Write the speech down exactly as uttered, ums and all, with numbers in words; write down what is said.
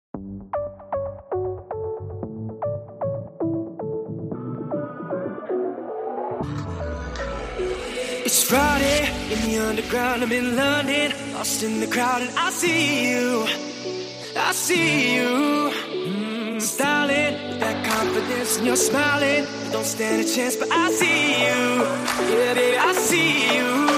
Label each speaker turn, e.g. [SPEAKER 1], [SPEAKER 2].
[SPEAKER 1] It's Friday in the underground, I'm in London, lost in the crowd, and I see you, I see you, mm, styling with that confidence, and you're smiling, you don't stand a chance, but I see you, yeah baby, I see you.